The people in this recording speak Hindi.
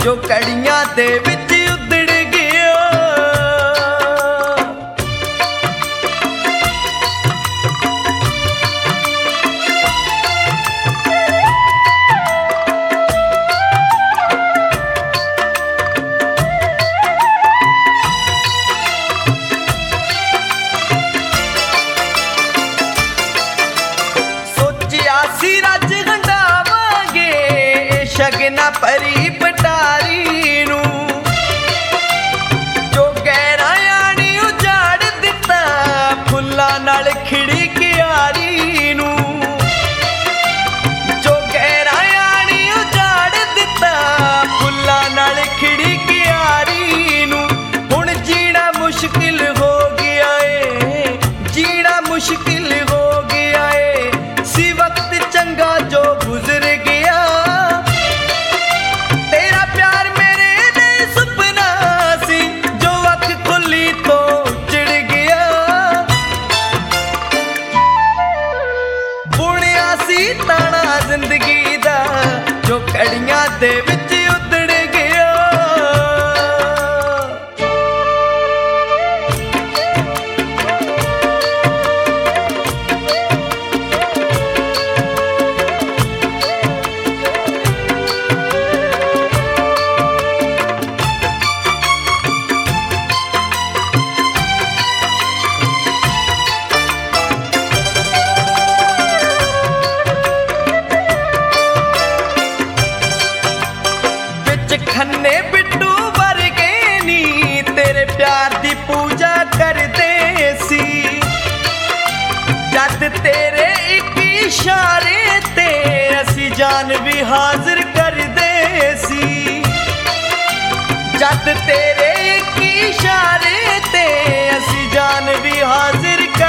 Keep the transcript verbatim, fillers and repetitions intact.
जो कड़ियां दे विच उधड़ गया। सोचिया सी रज गंढावांगे शगना परी पटारी नू, जो गहरा यानी उजाड़ दिता फुल्लां नाल खिड़ी क्यारी नू, जो गहरा यानी उजाड़ दिता फुल्लां नाल खिड़ी क्यारी नू। हुण जीना मुश्किल हो गया है, जीना मुश्किल हो गया है, सी वक्त चंगा जो गुजर गया। तेरा प्यार मेरे दे सुपना सी, जो अख खुली तो चिड़ गया। बुनिया सी ताना जिंदगी दा, जो कड़ियां दे विच उधड़ गया। खन्ने बिट्टू वर्गे नी तेरे प्यार दी पूजा करदे सी, जद तेरे इक इशारे ते असी जान भी हाजिर करदे सी, जद तेरे इक इशारे ते असी जान भी हाजिर कर